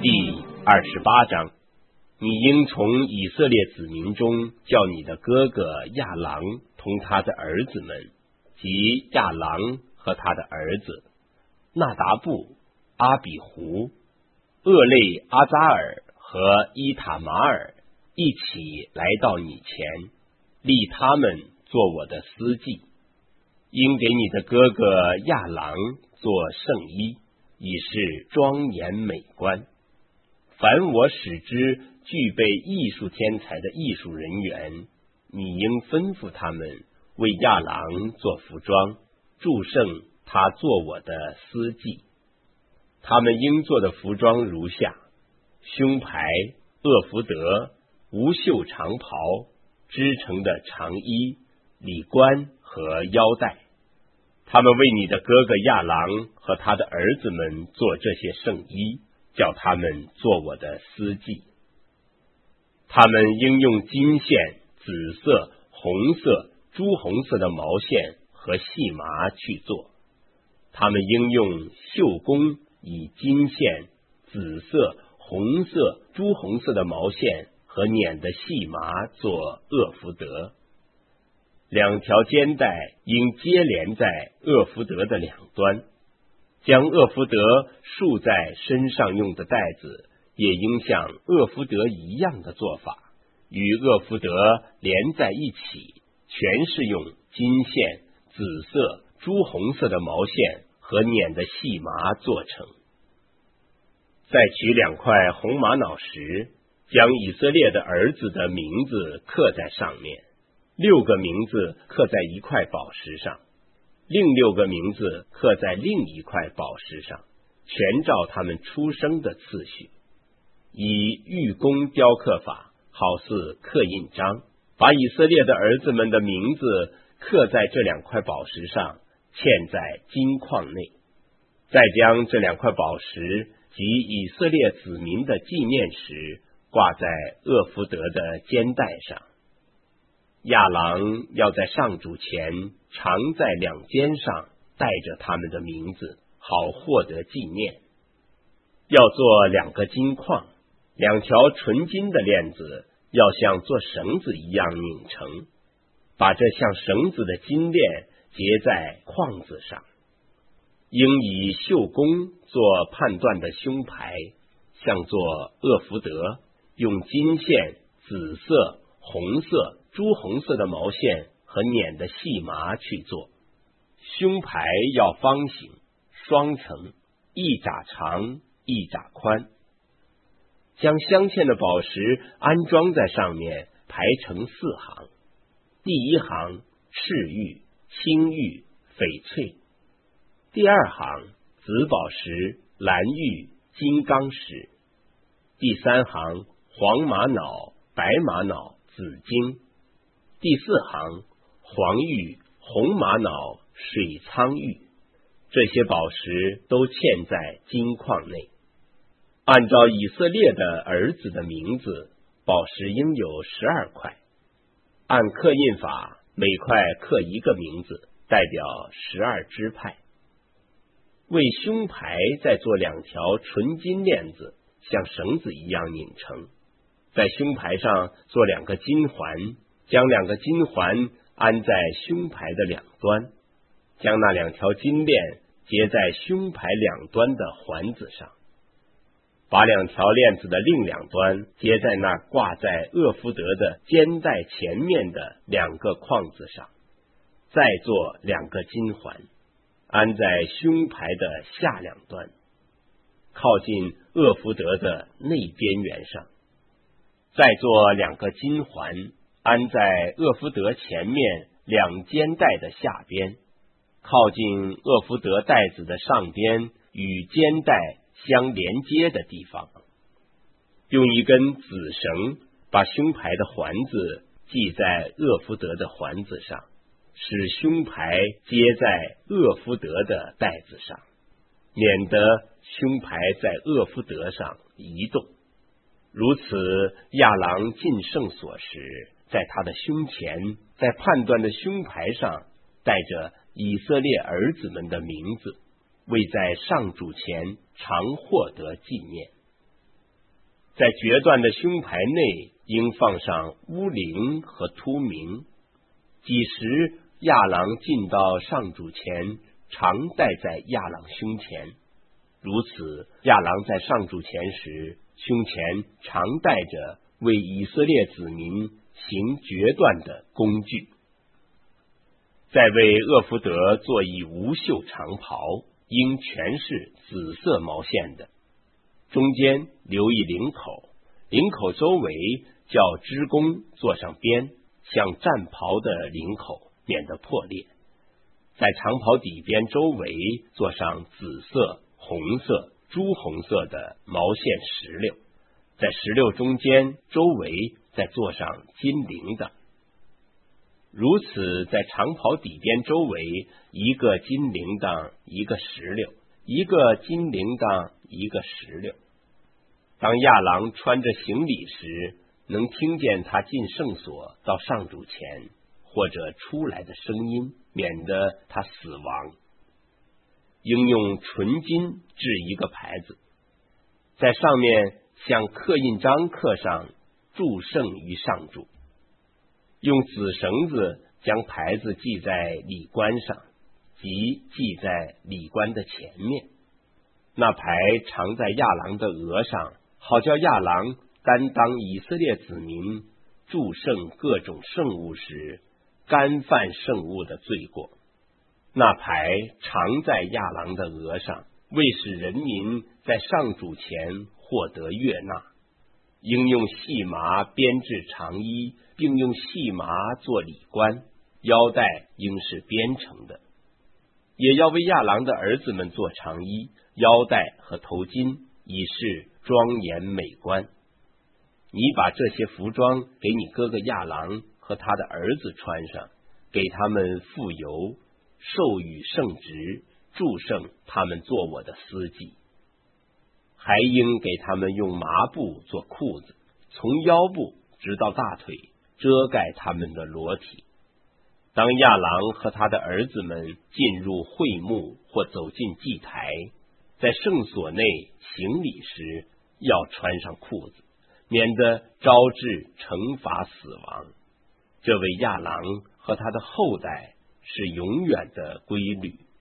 第28章，你应从以色列子民中叫你的哥哥亚郎同他的儿子们，即亚郎和他的儿子纳达布、阿比胡、厄类阿扎尔和伊塔玛尔一起来到你前，立他们做我的司祭，应给你的哥哥亚郎做圣衣，以示庄严美观。凡我使之具备艺术天才的艺术人员，你应吩咐他们为亚郎做服装，祝圣他做我的司祭。他们应做的服装如下：胸牌、厄弗得、无袖长袍、织成的长衣、礼冠和腰带。他们为你的哥哥亚郎和他的儿子们做这些圣衣，叫他们做我的司祭。他们应用金线、紫色、红色、朱红色的毛线和细麻去做。他们应用绣工，以金线、紫色、红色、朱红色的毛线和捻的细麻做厄弗得。2条肩带应接连在厄弗得的两端，将厄弗得束在身上用的带子也应像厄弗得一样的做法，与厄弗得连在一起，全是用金线、紫色、朱红色的毛线和捻的细麻做成。再取2块红玛瑙石，将以色列的儿子的名字刻在上面，6个名字刻在一块宝石上，另6个名字刻在另一块宝石上，全照他们出生的次序，以玉工雕刻法，好似刻印章，把以色列的儿子们的名字刻在这2块宝石上，嵌在金矿内。再将这2块宝石及以色列子民的纪念石挂在厄弗得的肩带上。亚郎要在上主前常在2肩上带着他们的名字，好获得纪念。要做2个金矿，2条纯金的链子要像做绳子一样拧成，把这像绳子的金链结在框子上。应以绣工做判断的胸牌，像做厄弗得，用金线、紫色、红色、朱红色的毛线和捻的细麻去做。胸牌要方形，双层，1拃长1拃宽。将镶嵌的宝石安装在上面，排成4行。第1行赤玉、青玉、翡翠；第2行紫宝石、蓝玉、金刚石；第3行黄玛瑙、白玛瑙、紫金；第4行黄玉、红玛瑙、水苍玉。这些宝石都嵌在金矿内。按照以色列的儿子的名字，宝石应有12块，按刻印法，每块刻1个名字，代表12支派。为胸牌再做2条纯金链子，像绳子一样拧成，在胸牌上做2个金环，将2个金环安在胸牌的两端，将那2条金链结在胸牌两端的环子上，把2条链子的另2端接在那挂在厄弗得的肩带前面的2个框子上，再做2个金环，安在胸牌的下两端，靠近厄弗得的内边缘上。再做2个金环，安在厄弗得前面2肩带的下边，靠近厄弗得带子的上边与肩带相连接的地方。用1根紫绳把胸牌的环子系在厄弗得的环子上，使胸牌接在厄弗得的带子上，免得胸牌在厄弗得上移动。如此，亚郎进圣所时，在他的胸前，在判断的胸牌上带着以色列儿子们的名字，为在上主前常获得纪念。 在决断的胸牌内应放上乌灵和突名。几时亚郎进到上主前，常戴在亚郎胸前。如此，亚郎在上主前时，胸前常带着为以色列子民行决断的工具。再为厄弗得做一无袖长袍，应全是紫色毛线的，中间留一领口，领口周围叫织工做上边，像战袍的领口，免得破裂。在长袍底边周围做上紫色、红色、朱红色的毛线石榴，在石榴中间周围再做上金铃铛。如此，在长袍底边周围一个金铃铛，一个石榴，一个金铃铛，一个石榴。当亚郎穿着行礼时，能听见他进圣所到上主前或者出来的声音，免得他死亡。应用纯金制一个牌子，在上面像刻印章刻上祝圣于上主，用紫绳子将牌子系在礼冠上，即系在礼冠的前面。那牌常在亚郎的额上，好叫亚郎担当以色列子民祝圣各种圣物时，干犯圣物的罪过。那牌常在亚郎的额上，为使人民在上主前获得悦纳。应用细麻编制长衣，并用细麻做礼冠，腰带应是编成的。也要为亚郎的儿子们做长衣、腰带和头巾，以示庄严美观。你把这些服装给你哥哥亚郎和他的儿子穿上，给他们傅油，授予圣职，祝圣他们做我的司祭。还应给他们用麻布做裤子，从腰部直到大腿，遮盖他们的裸体。当亚郎和他的儿子们进入会幕或走进祭台，在圣所内行礼时，要穿上裤子，免得招致惩罚死亡。这位亚郎和他的后代是永远的规律。